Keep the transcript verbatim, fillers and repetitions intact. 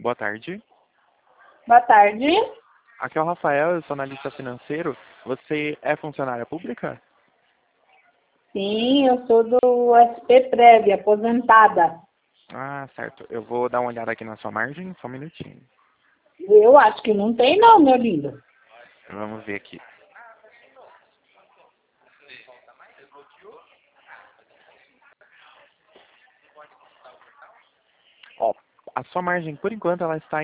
Boa tarde. Boa tarde. Aqui é o Rafael, eu sou analista financeiro. Você é funcionária pública? Sim, eu sou do S P Prev, aposentada. Ah, certo. Eu vou dar uma olhada aqui na sua margem, só um minutinho. Eu acho que não tem não, meu lindo. Vamos ver aqui. Ó, a sua margem, por enquanto, ela está